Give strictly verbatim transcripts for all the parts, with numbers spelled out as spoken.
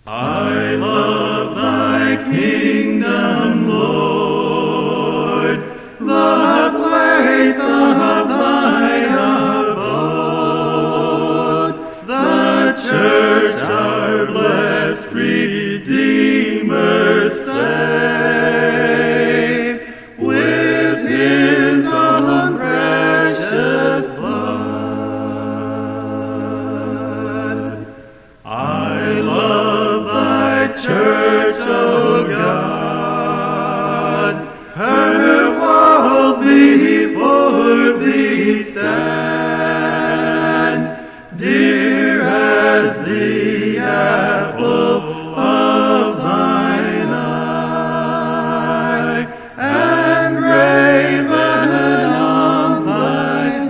I love thy kingdom, Lord, the place of thy abode, the church our blessed Redeemer saved, with his own precious blood. I love thy church, O God, her walls before thee stand, dear as the apple of thine eye, and graven on thine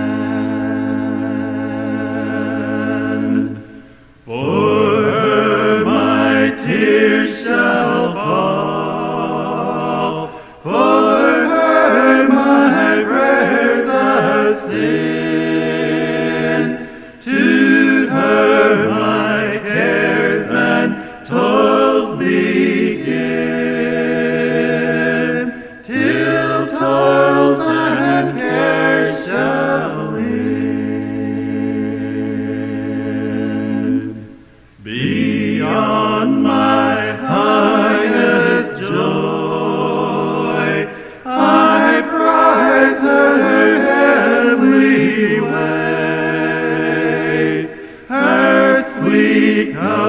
hand. For her my tears shall fall, for her my prayers ascend, to her my cares and toils begin, till toils and cares shall end. Beyond my highest joy, I prize her heavenly ways, her sweet